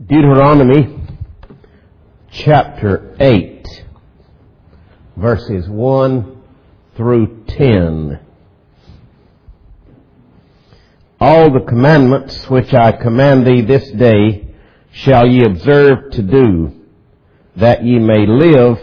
Deuteronomy chapter 8, verses 1 through 10. All the commandments which I command thee this day shall ye observe to do, that ye may live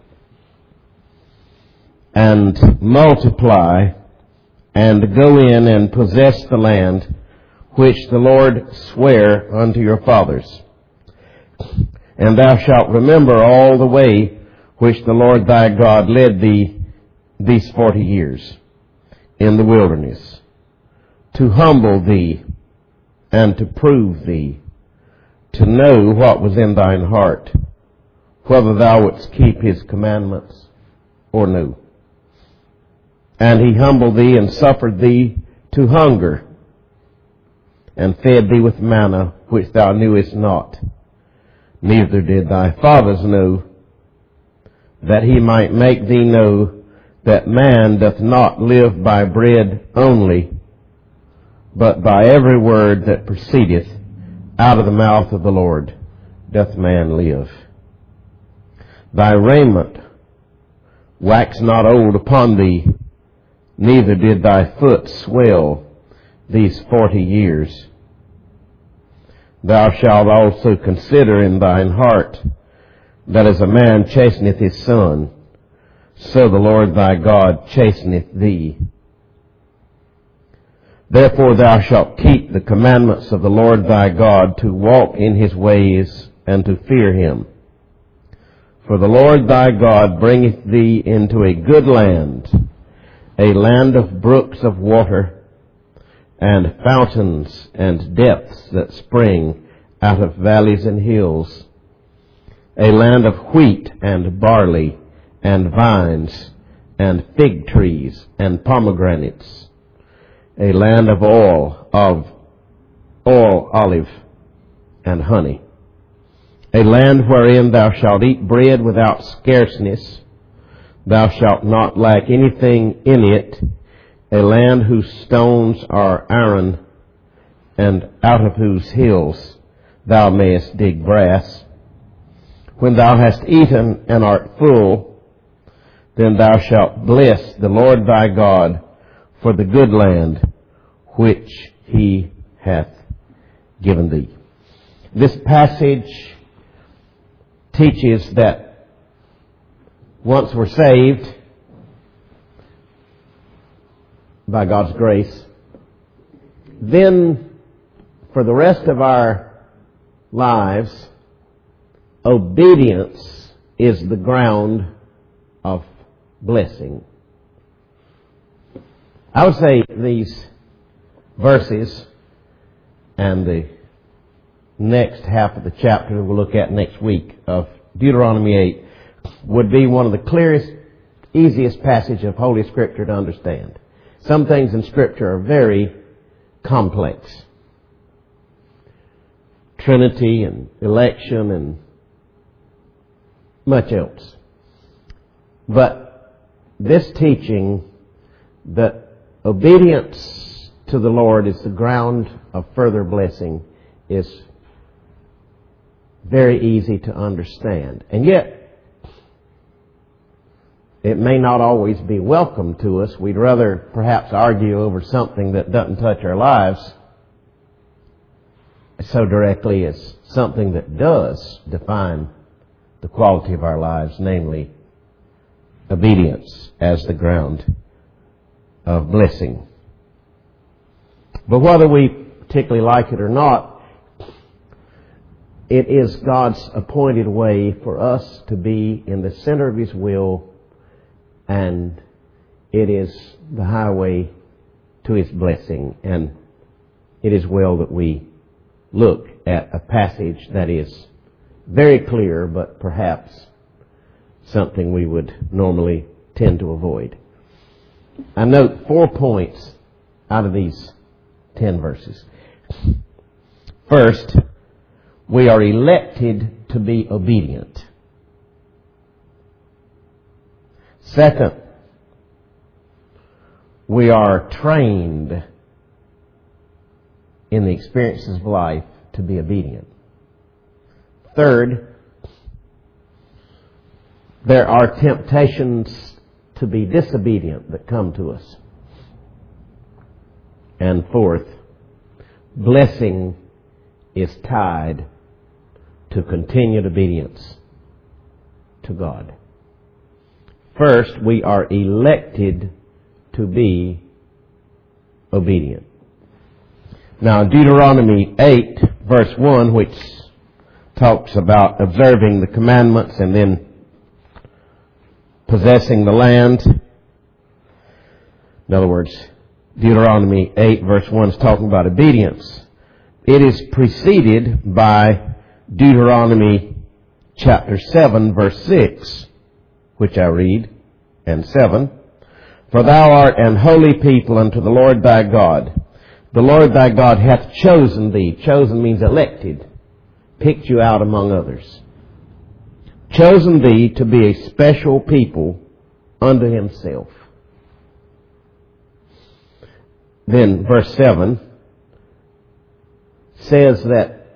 and multiply and go in and possess the land which the Lord sware unto your fathers. And thou shalt remember all the way which the Lord thy God led thee these 40 years in the wilderness, to humble thee and to prove thee, to know what was in thine heart, whether thou wouldst keep his commandments or no. And he humbled thee and suffered thee to hunger, and fed thee with manna which thou knewest not, neither did thy fathers know, that he might make thee know that man doth not live by bread only, but by every word that proceedeth out of the mouth of the Lord doth man live. Thy raiment wax not old upon thee, neither did thy foot swell these 40 years. Thou shalt also consider in thine heart that as a man chasteneth his son, so the Lord thy God chasteneth thee. Therefore thou shalt keep the commandments of the Lord thy God, to walk in his ways and to fear him. For the Lord thy God bringeth thee into a good land, a land of brooks of water, and fountains and depths that spring out of valleys and hills, a land of wheat and barley and vines and fig trees and pomegranates, a land of oil, olive, and honey, a land wherein thou shalt eat bread without scarceness, thou shalt not lack anything in it, a land whose stones are iron, and out of whose hills thou mayest dig brass. When thou hast eaten and art full, then thou shalt bless the Lord thy God for the good land which he hath given thee. This passage teaches that once we're saved by God's grace, then for the rest of our lives, obedience is the ground of blessing. I would say these verses and the next half of the chapter we'll look at next week of Deuteronomy 8 would be one of the clearest, easiest passages of Holy Scripture to understand. Some things in Scripture are very complex. Trinity and election and much else. But this teaching that obedience to the Lord is the ground of further blessing is very easy to understand. And yet, it may not always be welcome to us. We'd rather perhaps argue over something that doesn't touch our lives so directly as something that does define the quality of our lives, namely obedience as the ground of blessing. But whether we particularly like it or not, it is God's appointed way for us to be in the center of his will, and it is the highway to his blessing. And it is well that we look at a passage that is very clear, but perhaps something we would normally tend to avoid. I note 4 points out of these 10 verses. First, we are elected to be obedient. Second, we are trained in the experiences of life to be obedient. Third, there are temptations to be disobedient that come to us. And fourth, blessing is tied to continued obedience to God. First, we are elected to be obedient. Now, Deuteronomy 8, verse 1, which talks about observing the commandments and then possessing the land. In other words, Deuteronomy 8, verse 1 is talking about obedience. It is preceded by Deuteronomy chapter 7, verse 6, which I read, and 7. For thou art an holy people unto the Lord thy God. The Lord thy God hath chosen thee. Chosen means elected. Picked you out among others. Chosen thee to be a special people unto himself. Then verse 7 says that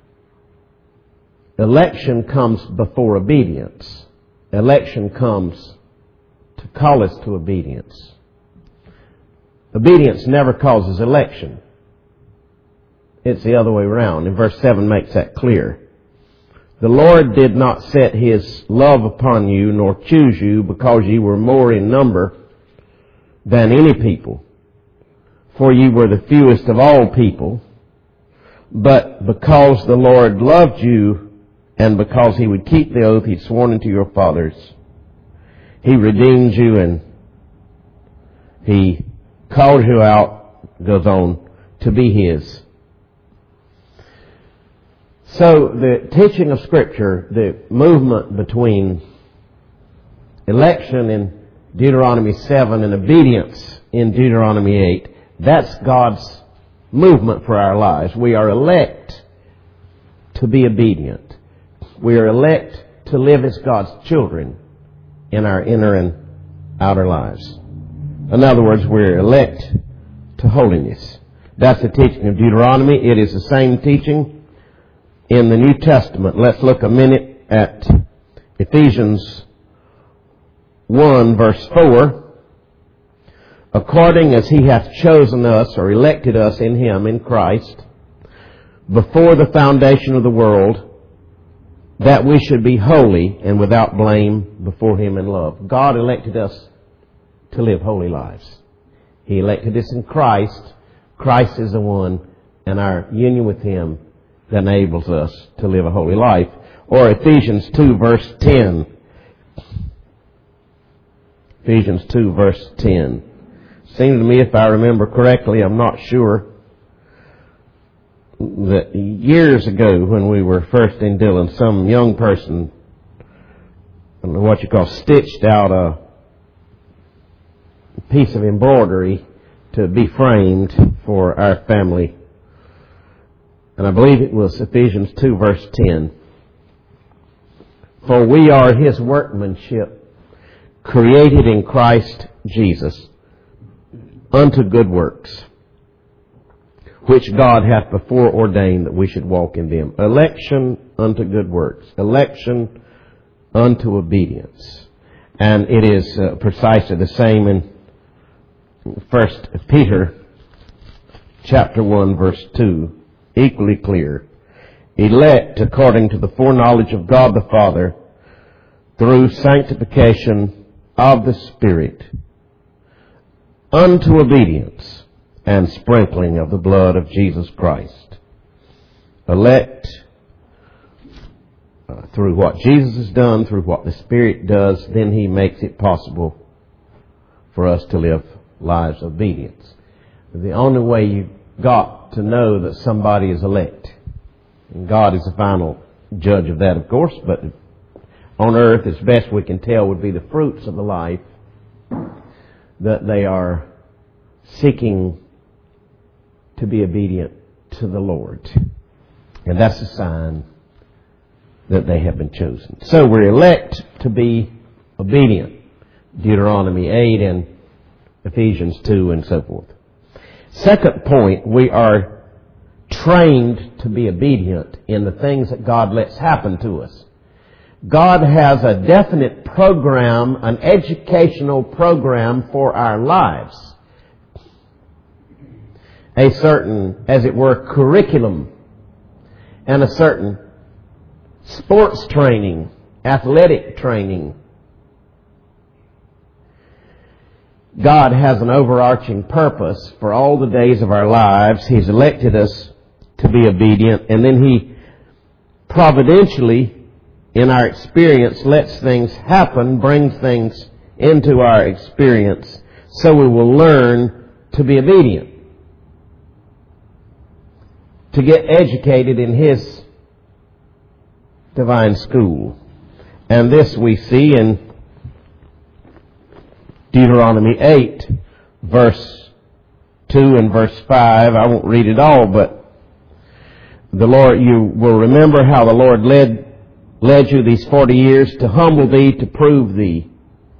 election comes before obedience. Election comes to call us to obedience. Obedience never causes election. It's the other way around. And verse 7 makes that clear. The Lord did not set his love upon you, nor choose you, because ye were more in number than any people. For ye were the fewest of all people. But because the Lord loved you, and because he would keep the oath he'd sworn unto your fathers, he redeemed you and he called you out, goes on, to be his. So the teaching of Scripture, the movement between election in Deuteronomy 7 and obedience in Deuteronomy 8, that's God's movement for our lives. We are elect to be obedient. We are elect to live as God's children in our inner and outer lives. In other words, we're elect to holiness. That's the teaching of Deuteronomy. It is the same teaching in the New Testament. Let's look a minute at Ephesians 1 verse 4. According as he hath chosen us or elected us in him, in Christ, before the foundation of the world, that we should be holy and without blame before him in love. God elected us to live holy lives. He elected us in Christ. Christ is the one, and our union with him that enables us to live a holy life. Or Ephesians 2 verse 10. Ephesians 2 verse 10. Seems to me, if I remember correctly, I'm not sure, that years ago when we were first in Dillon, some young person, I don't know what you call, stitched out a piece of embroidery to be framed for our family. And I believe it was Ephesians 2 verse 10. For we are his workmanship, created in Christ Jesus, unto good works, which God hath before ordained that we should walk in them. Election unto good works. Election unto obedience. And it is precisely the same in 1 Peter chapter 1 verse 2. Equally clear. Elect according to the foreknowledge of God the Father, through sanctification of the Spirit, unto obedience and sprinkling of the blood of Jesus Christ. Elect through what Jesus has done, through what the Spirit does, then he makes it possible for us to live lives of obedience. The only way you got to know that somebody is elect, and God is the final judge of that, of course, but on earth, as best we can tell, would be the fruits of the life that they are seeking to be obedient to the Lord. And that's a sign that they have been chosen. So we're elect to be obedient. Deuteronomy 8 and Ephesians 2 and so forth. Second point, we are trained to be obedient in the things that God lets happen to us. God has a definite program, an educational program for our lives. A certain, as it were, curriculum and a certain sports training, athletic training. God has an overarching purpose for all the days of our lives. He's elected us to be obedient, and then He providentially, in our experience, lets things happen, brings things into our experience, so we will learn to be obedient, to get educated in His divine school. And this we see in Deuteronomy 8, verse 2 and verse 5. I won't read it all, but the Lord, you will remember how the Lord led you these 40 years to humble thee, to prove thee,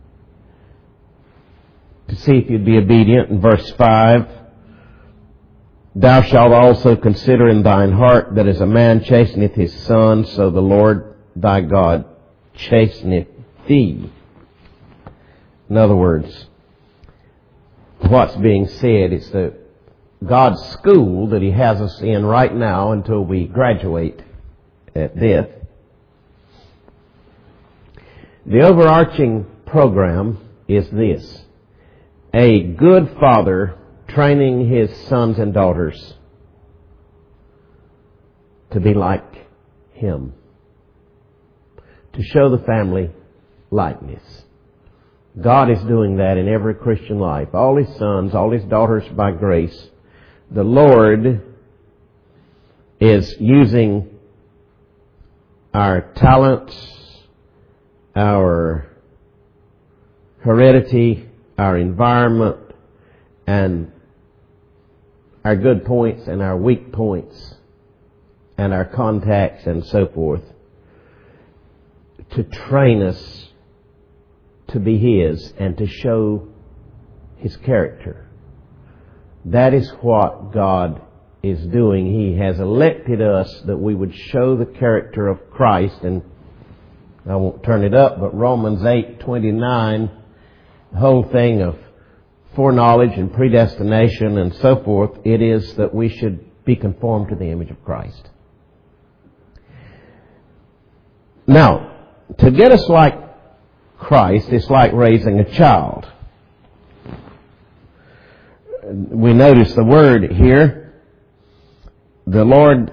to see if you'd be obedient. In verse 5, thou shalt also consider in thine heart that as a man chasteneth his son, so the Lord thy God chasteneth thee. In other words, what's being said is that God's school that He has us in right now until we graduate at death. The overarching program is this: a good father training his sons and daughters to be like him, to show the family likeness. God is doing that in every Christian life. All His sons, all His daughters by grace. The Lord is using our talents, our heredity, our environment, and our good points and our weak points and our contacts and so forth to train us to be His and to show His character. That is what God is doing. He has elected us that we would show the character of Christ. And I won't turn it up, but Romans 8:29, the whole thing of foreknowledge and predestination and so forth, it is that we should be conformed to the image of Christ. Now, to get us like Christ, it's like raising a child. We notice the word here, the Lord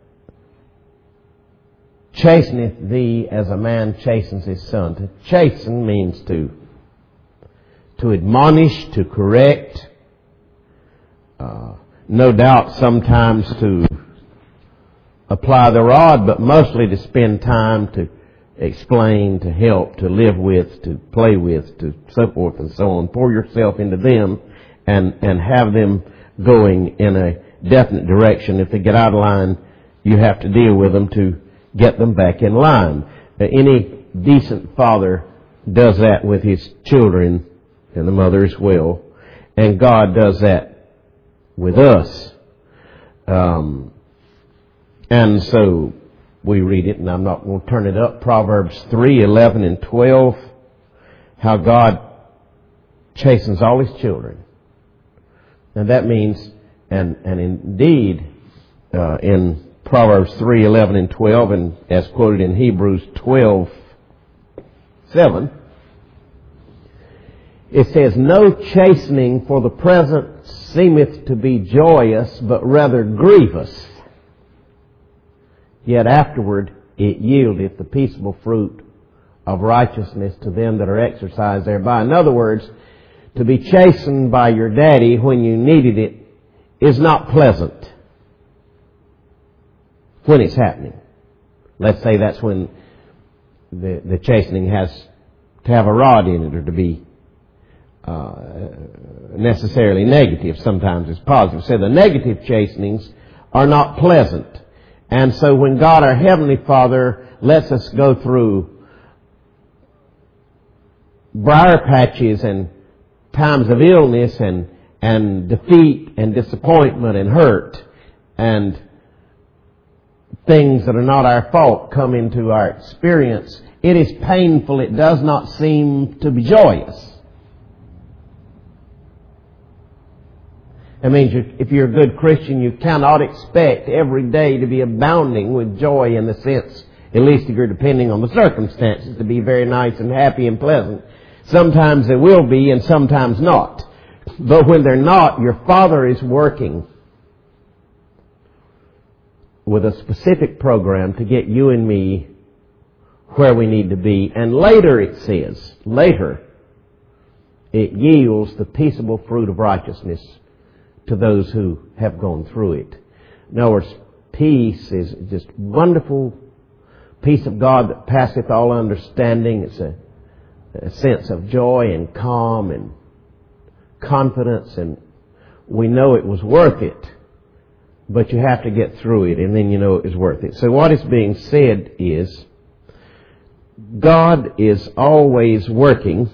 chasteneth thee as a man chastens his son. To chasten means to admonish, to correct, no doubt sometimes to apply the rod, but mostly to spend time to explain, to help, to live with, to play with, to so forth and so on. Pour yourself into them and have them going in a definite direction. If they get out of line, you have to deal with them to get them back in line. Any decent father does that with his children, and the mother as well. And God does that with us. And so we read it, and I'm not going to turn it up, Proverbs 3:11 and 12, how God chastens all His children. And that means, and indeed, in Proverbs 3:11 and 12, and as quoted in Hebrews 12:7, it says, no chastening for the present seemeth to be joyous, but rather grievous. Yet afterward it yieldeth the peaceable fruit of righteousness to them that are exercised thereby. In other words, to be chastened by your daddy when you needed it is not pleasant when it's happening. Let's say that's when the chastening has to have a rod in it, or to be necessarily negative. Sometimes it's positive. So the negative chastenings are not pleasant. And so when God, our Heavenly Father, lets us go through briar patches and times of illness and defeat and disappointment and hurt and things that are not our fault come into our experience, it is painful. It does not seem to be joyous. That means if you're a good Christian, you cannot expect every day to be abounding with joy in the sense, at least if you're depending on the circumstances, to be very nice and happy and pleasant. Sometimes they will be and sometimes not. But when they're not, your Father is working with a specific program to get you and me where we need to be. And later it says, it yields the peaceable fruit of righteousness to those who have gone through it. In other words, peace is just wonderful peace of God that passeth all understanding. It's a sense of joy and calm and confidence, and we know it was worth it. But you have to get through it, and then you know it is worth it. So what is being said is, God is always working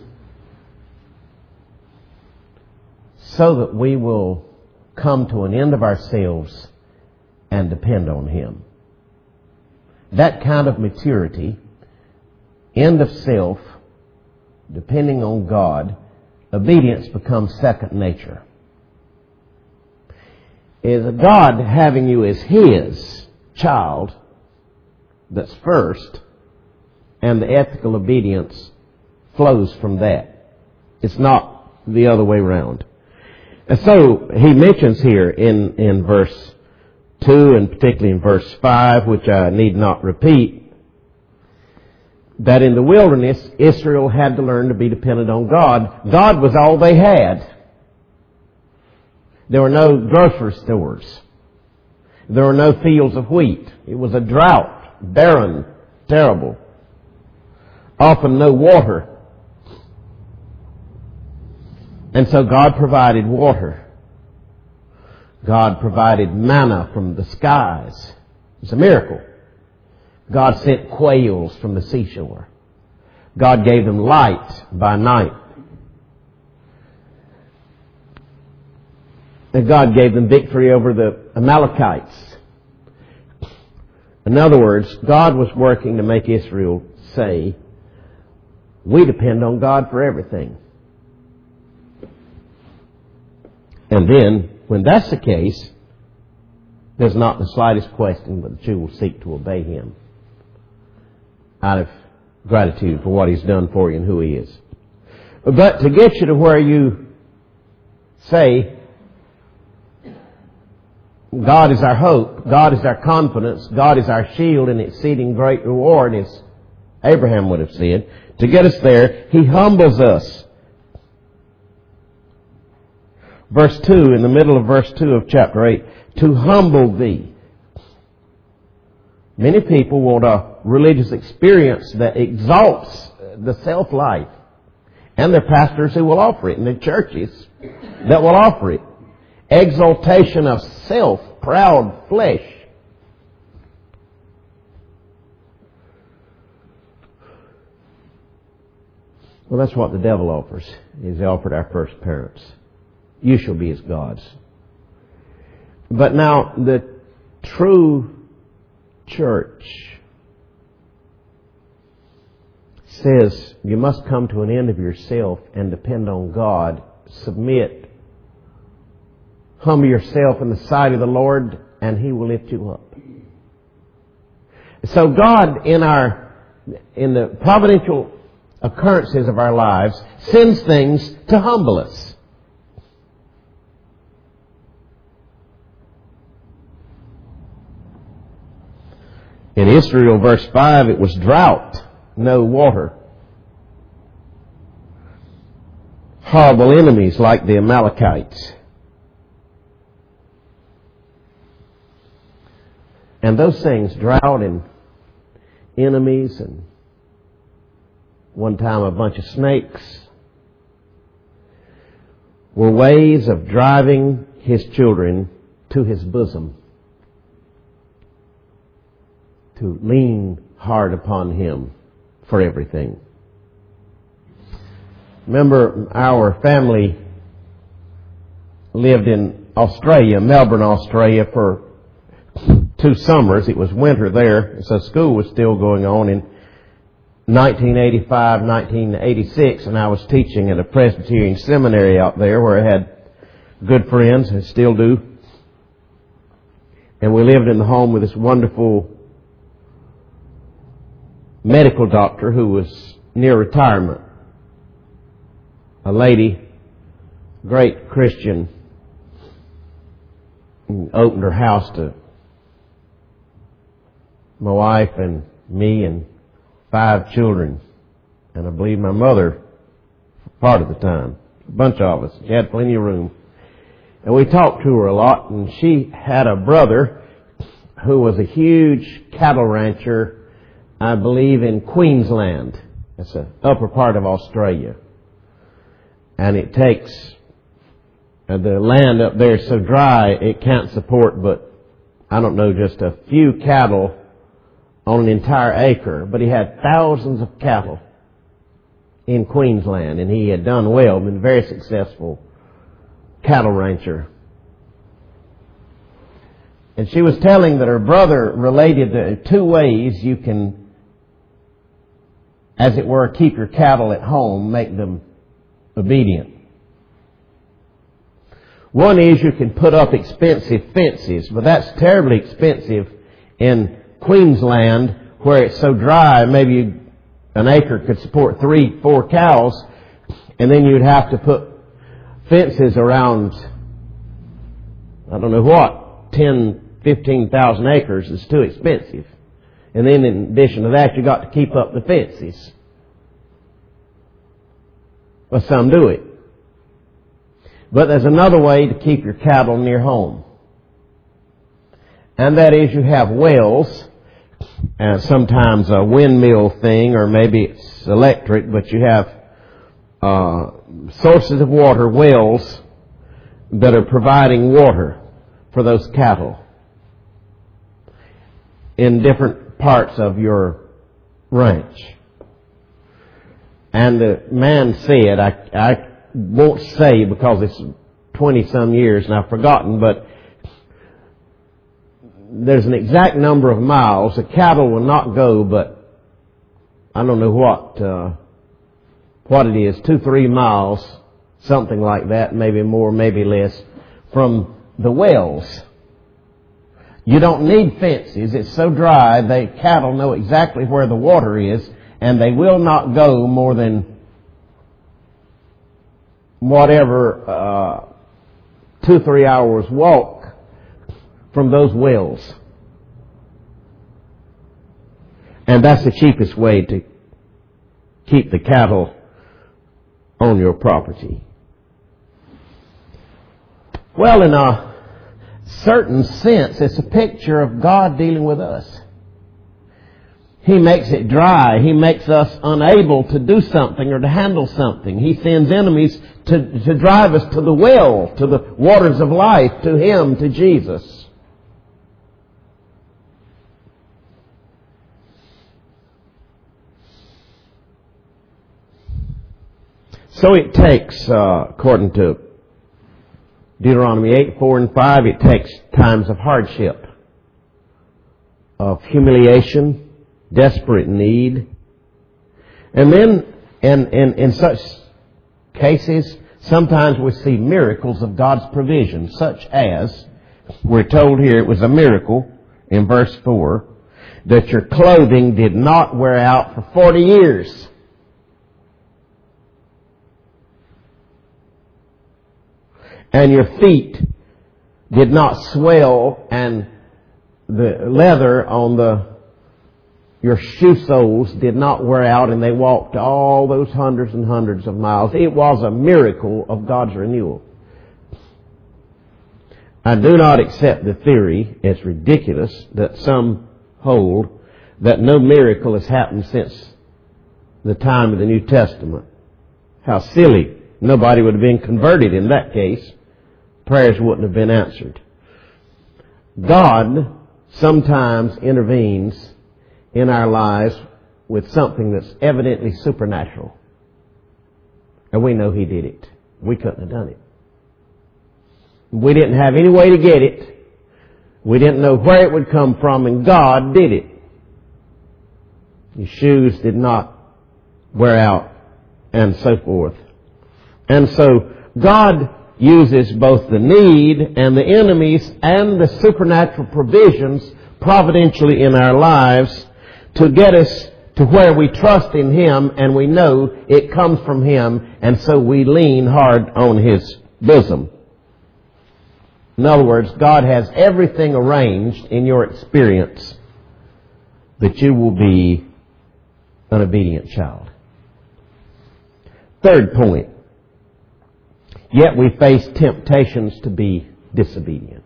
so that we will come to an end of ourselves and depend on Him. That kind of maturity, end of self, depending on God, obedience becomes second nature. Is God having you as His child that's first, and the ethical obedience flows from that. It's not the other way around. And so he mentions here in verse 2 and particularly in verse 5, which I need not repeat, that in the wilderness Israel had to learn to be dependent on God. God was all they had. There were no grocery stores. There were no fields of wheat. It was a drought, barren, terrible. Often no water. And so God provided water. God provided manna from the skies. It's a miracle. God sent quails from the seashore. God gave them light by night. And God gave them victory over the Amalekites. In other words, God was working to make Israel say, we depend on God for everything. And then, when that's the case, there's not the slightest question but that you will seek to obey Him out of gratitude for what He's done for you and who He is. But to get you to where you say, God is our hope, God is our confidence, God is our shield and exceeding great reward, as Abraham would have said, to get us there, He humbles us. Verse 2, in the middle of verse 2 of chapter 8, to humble thee. Many people want a religious experience that exalts the self-life. And there are pastors who will offer it, and there are churches that will offer it. Exaltation of self, proud flesh. Well, that's what the devil offers. He offered our first parents. You shall be as gods. But now, the true church says you must come to an end of yourself and depend on God. Submit. Humble yourself in the sight of the Lord and He will lift you up. So God, in the providential occurrences of our lives, sends things to humble us. In Israel, verse 5, it was drought, no water. Horrible enemies like the Amalekites. And those things, drought and enemies, and one time a bunch of snakes, were ways of driving His children to His bosom, to lean hard upon Him for everything. Remember, our family lived in Australia, Melbourne, Australia, for 2 summers. It was winter there, so school was still going on in 1985, 1986, and I was teaching at a Presbyterian seminary out there where I had good friends, and still do. And we lived in the home with this wonderful medical doctor who was near retirement. A lady, great Christian, opened her house to my wife and me and 5 children. And I believe my mother part of the time. A bunch of us. She had plenty of room. And we talked to her a lot, and she had a brother who was a huge cattle rancher, I believe in Queensland. That's the upper part of Australia. And it takes, the land up there is so dry it can't support but, I don't know, just a few cattle on an entire acre. But he had thousands of cattle in Queensland, and he had done well, been very successful cattle rancher. And she was telling that her brother related to 2 ways you can, as it were, keep your cattle at home, make them obedient. One is you can put up expensive fences, but that's terribly expensive in Queensland where it's so dry. Maybe an acre could support 3-4 cows, and then you'd have to put fences around, I don't know what, 10,000-15,000 acres is too expensive. And then in addition to that, you got to keep up the fences. Well, some do it. But there's another way to keep your cattle near home. And that is you have wells, and sometimes a windmill thing, or maybe it's electric, but you have sources of water, wells, that are providing water for those cattle in different parts of your ranch. And the man said, I won't say because it's 20-some years and I've forgotten, but there's an exact number of miles. The cattle will not go, but I don't know what it is, 2-3 miles, something like that, maybe more, maybe less, from the wells. You don't need fences. It's so dry, the cattle know exactly where the water is, and they will not go more than whatever 2-3 hours walk from those wells. And that's the cheapest way to keep the cattle on your property. Well, in a certain sense, it's a picture of God dealing with us. He makes it dry. He makes us unable to do something or to handle something. He sends enemies to drive us to the well, to the waters of life, to Him, to Jesus. So it takes, according to Deuteronomy 8:4 and 5, it takes times of hardship, of humiliation, desperate need. And then in such cases, sometimes we see miracles of God's provision, such as, we're told here it was a miracle in verse 4, that your clothing did not wear out for 40 years. And your feet did not swell, and the leather on your shoe soles did not wear out, and they walked all those hundreds and hundreds of miles. It was a miracle of God's renewal. I do not accept the theory, it's ridiculous, that some hold that no miracle has happened since the time of the New Testament. How silly. Nobody would have been converted in that case. Prayers wouldn't have been answered. God sometimes intervenes in our lives with something that's evidently supernatural. And we know He did it. We couldn't have done it. We didn't have any way to get it. We didn't know where it would come from, and God did it. Your shoes did not wear out, and so forth. And so God uses both the need and the enemies and the supernatural provisions providentially in our lives to get us to where we trust in Him and we know it comes from Him, and so we lean hard on His bosom. In other words, God has everything arranged in your experience that you will be an obedient child. Third point. Yet we face temptations to be disobedient.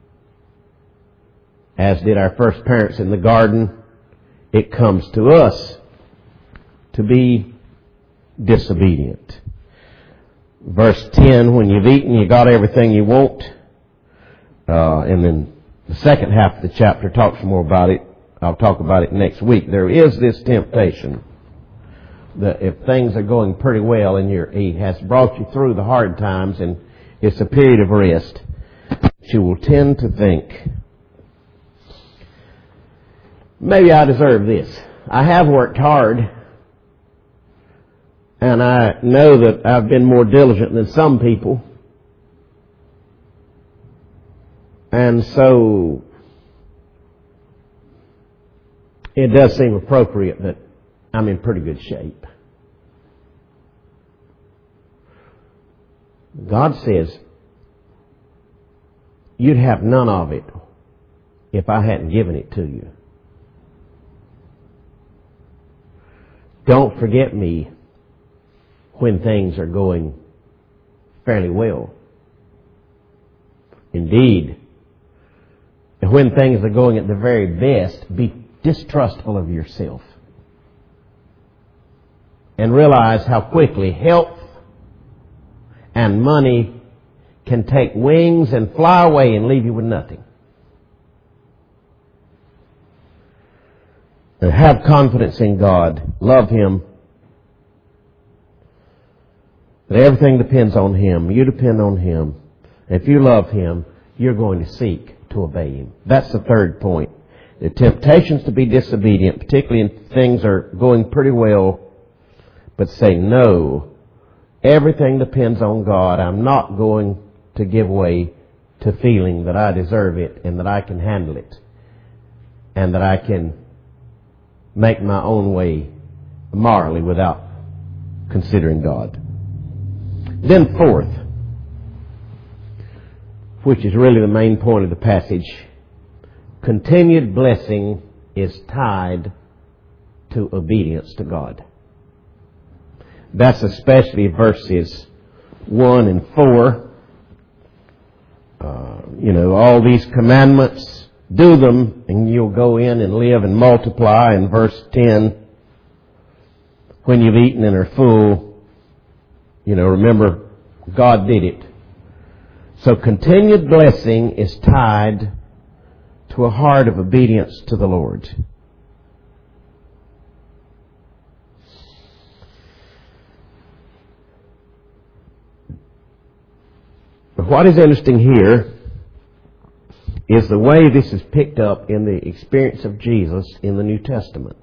As did our first parents in the garden, it comes to us to be disobedient. Verse 10, when you've eaten, you got everything you want. And then the second half of the chapter talks more about it. I'll talk about it next week. There is this temptation that if things are going pretty well and He has brought you through the hard times and it's a period of rest, you will tend to think, maybe I deserve this. I have worked hard, and I know that I've been more diligent than some people. And so it does seem appropriate that I'm in pretty good shape. God says, you'd have none of it if I hadn't given it to you. Don't forget me when things are going fairly well. Indeed, when things are going at the very best, be distrustful of yourself. And realize how quickly health and money can take wings and fly away and leave you with nothing. And have confidence in God. Love Him. That everything depends on Him. You depend on Him. If you love Him, you're going to seek to obey Him. That's the third point. The temptations to be disobedient, particularly when things are going pretty well, but say, no, everything depends on God. I'm not going to give way to feeling that I deserve it and that I can handle it and that I can make my own way morally without considering God. Then fourth, which is really the main point of the passage, continued blessing is tied to obedience to God. That's especially verses 1 and 4. All these commandments, do them and you'll go in and live and multiply. In verse 10, when you've eaten and are full, remember, God did it. So continued blessing is tied to a heart of obedience to the Lord. But what is interesting here is the way this is picked up in the experience of Jesus in the New Testament.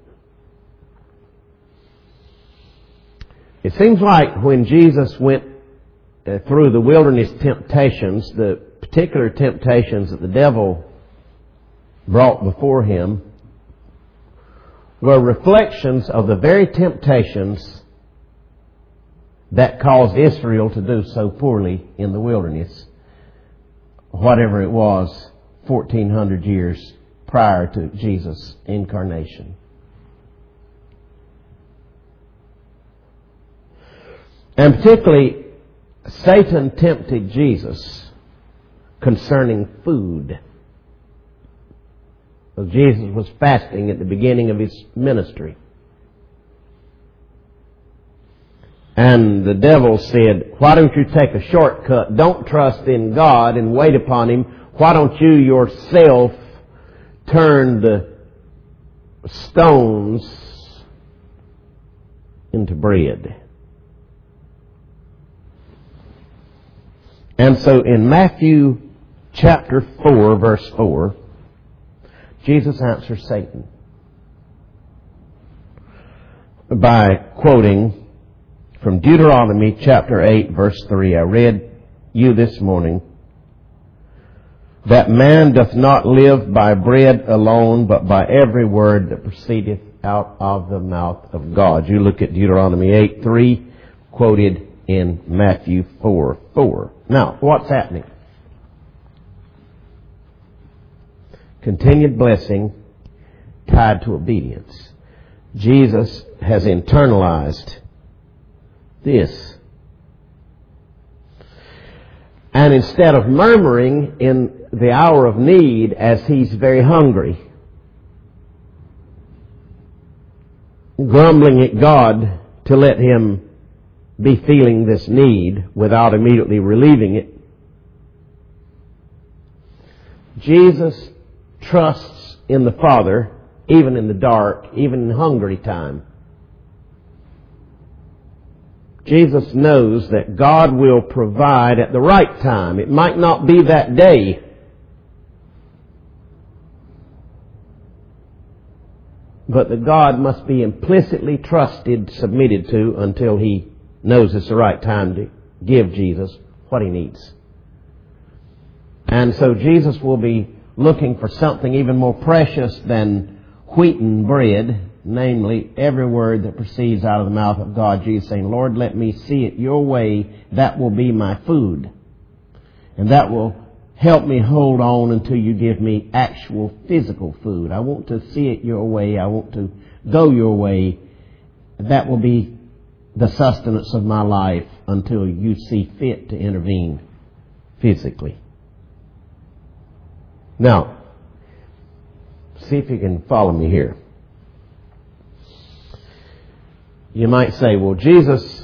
It seems like when Jesus went through the wilderness temptations, the particular temptations that the devil brought before Him were reflections of the very temptations that caused Israel to do so poorly in the wilderness, whatever it was, 1,400 years prior to Jesus' incarnation. And particularly, Satan tempted Jesus concerning food. So Jesus was fasting at the beginning of His ministry. And the devil said, why don't you take a shortcut? Don't trust in God and wait upon Him. Why don't you yourself turn the stones into bread? And so in Matthew chapter 4, verse 4, Jesus answers Satan by quoting from Deuteronomy chapter 8, verse 3. I read you this morning that man doth not live by bread alone, but by every word that proceedeth out of the mouth of God. You look at Deuteronomy 8, 3, quoted in Matthew 4, 4. Now, what's happening? Continued blessing tied to obedience. Jesus has internalized this. And instead of murmuring in the hour of need as he's very hungry, grumbling at God to let him be feeling this need without immediately relieving it, Jesus trusts in the Father even in the dark, even in hungry time. Jesus knows that God will provide at the right time. It might not be that day, but that God must be implicitly trusted, submitted to, until He knows it's the right time to give Jesus what He needs. And so Jesus will be looking for something even more precious than wheaten bread, namely every word that proceeds out of the mouth of God. Jesus saying, Lord, let me see it your way. That will be my food. And that will help me hold on until you give me actual physical food. I want to see it your way. I want to go your way. That will be the sustenance of my life until you see fit to intervene physically. Now, see if you can follow me here. You might say, well, Jesus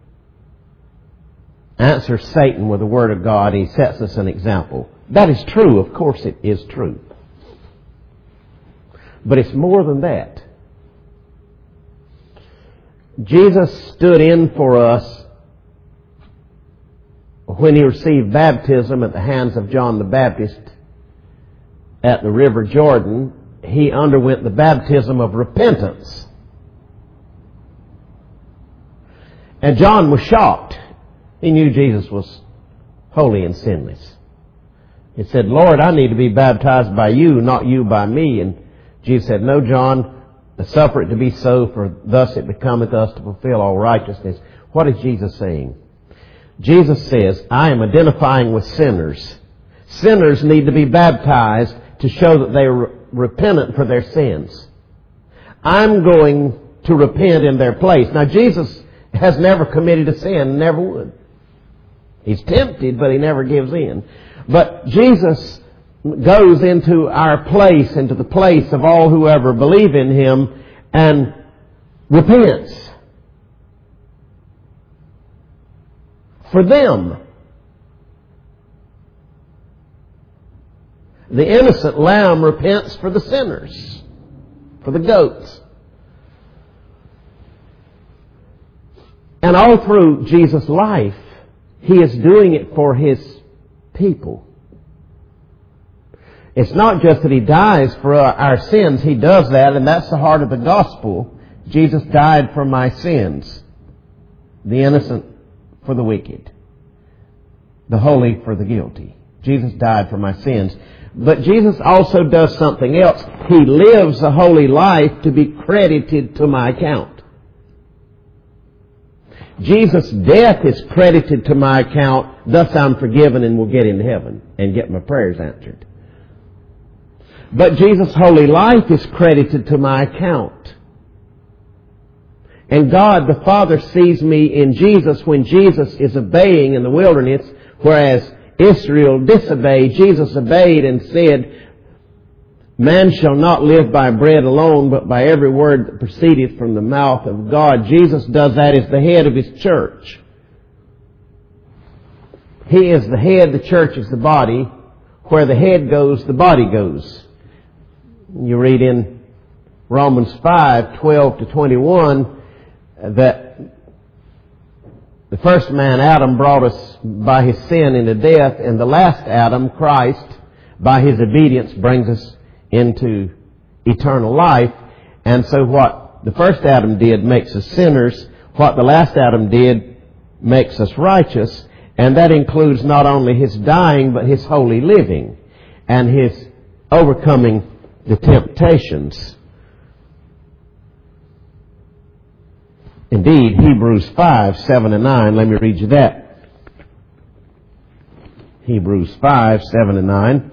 answers Satan with the Word of God. He sets us an example. That is true. Of course it is true. But it's more than that. Jesus stood in for us when He received baptism at the hands of John the Baptist at the River Jordan. He underwent the baptism of repentance. And John was shocked. He knew Jesus was holy and sinless. He said, Lord, I need to be baptized by you, not you by me. And Jesus said, no, John, suffer it to be so, for thus it becometh us to fulfill all righteousness. What is Jesus saying? Jesus says, I am identifying with sinners. Sinners need to be baptized to show that they are repentant for their sins. I'm going to repent in their place. Now, Jesus has never committed a sin, never would. He's tempted, but He never gives in. But Jesus goes into our place, into the place of all who ever believe in Him, and repents for them. The innocent lamb repents for the sinners, for the goats. And all through Jesus' life, He is doing it for His people. It's not just that He dies for our sins. He does that, and that's the heart of the gospel. Jesus died for my sins. The innocent for the wicked. The holy for the guilty. Jesus died for my sins. But Jesus also does something else. He lives a holy life to be credited to my account. Jesus' death is credited to my account. Thus I'm forgiven and will get into heaven and get my prayers answered. But Jesus' holy life is credited to my account. And God the Father sees me in Jesus when Jesus is obeying in the wilderness, whereas Israel disobeyed. Jesus obeyed and said, man shall not live by bread alone, but by every word that proceedeth from the mouth of God. Jesus does that as the head of His church. He is the head, the church is the body. Where the head goes, the body goes. You read in Romans 5:12 to 21 that The first man, Adam, brought us by his sin into death, and the last Adam, Christ, by his obedience brings us into eternal life. And so what the first Adam did makes us sinners. What the last Adam did makes us righteous. And that includes not only his dying, but his holy living and his overcoming the temptations. Indeed, Hebrews 5, 7 and 9, let me read you that. Hebrews 5, 7 and 9.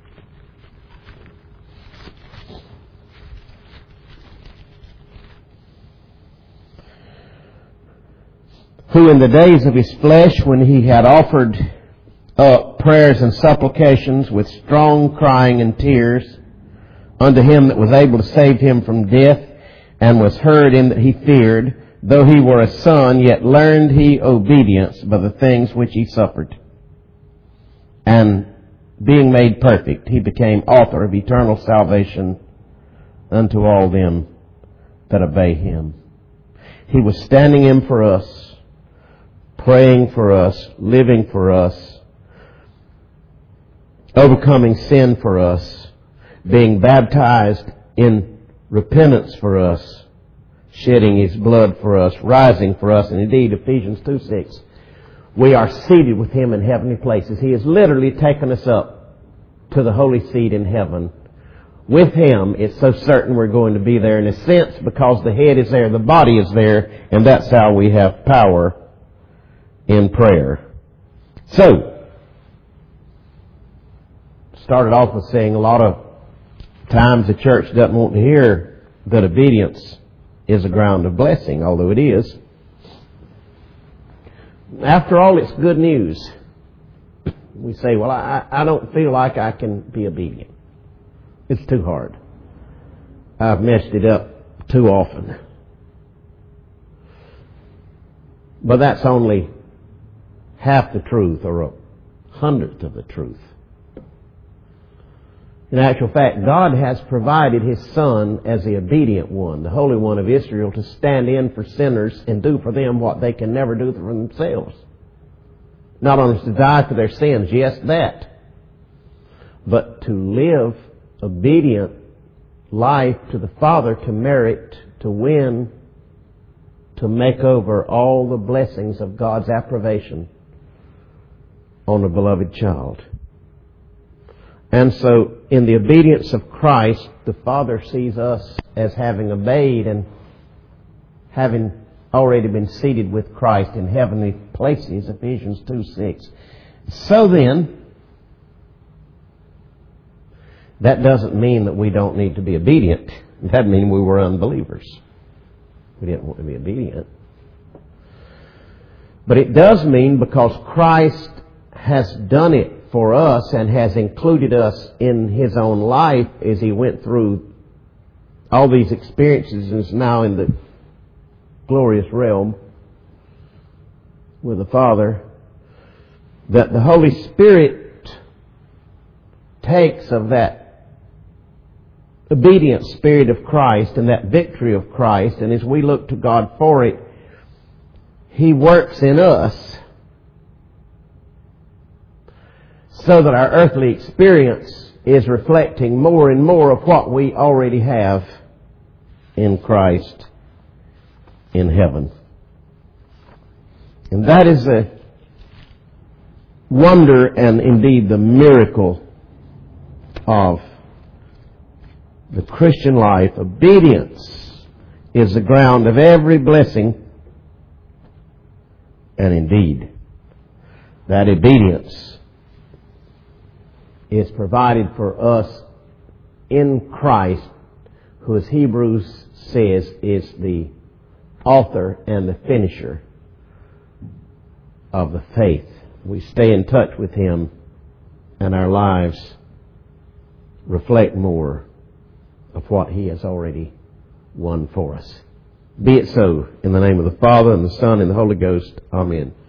Who in the days of his flesh, when he had offered up prayers and supplications with strong crying and tears unto him that was able to save him from death, and was heard in that he feared, though he were a son, yet learned he obedience by the things which he suffered. And being made perfect, he became author of eternal salvation unto all them that obey him. He was standing in for us, praying for us, living for us, overcoming sin for us, being baptized in repentance for us, shedding his blood for us, rising for us. And indeed, Ephesians 2:6, we are seated with him in heavenly places. He has literally taken us up to the holy seat in heaven. With him, it's so certain we're going to be there in a sense because the head is there, the body is there, and that's how we have power in prayer. So, started off with saying a lot of times the church doesn't want to hear that obedience is a ground of blessing, although it is. After all, it's good news. We say, well, I don't feel like I can be obedient. It's too hard. I've messed it up too often. But that's only half the truth, or a hundredth of the truth. In actual fact, God has provided his Son as the obedient one, the Holy One of Israel, to stand in for sinners and do for them what they can never do for themselves. Not only to die for their sins, yes, that, but to live obedient life to the Father, to merit, to win, to make over all the blessings of God's approbation on a beloved child. And so, in the obedience of Christ, the Father sees us as having obeyed and having already been seated with Christ in heavenly places, Ephesians 2:6. So then, that doesn't mean that we don't need to be obedient. That means we were unbelievers. We didn't want to be obedient. But it does mean because Christ has done it for us and has included us in his own life as he went through all these experiences and is now in the glorious realm with the Father, that the Holy Spirit takes of that obedient spirit of Christ and that victory of Christ, and as we look to God for it, he works in us so that our earthly experience is reflecting more and more of what we already have in Christ in heaven. And that is a wonder and indeed the miracle of the Christian life. Obedience is the ground of every blessing. And indeed, that obedience is provided for us in Christ, who, as Hebrews says, is the author and the finisher of the faith. We stay in touch with him and our lives reflect more of what he has already won for us. Be it so, in the name of the Father, and the Son, and the Holy Ghost. Amen.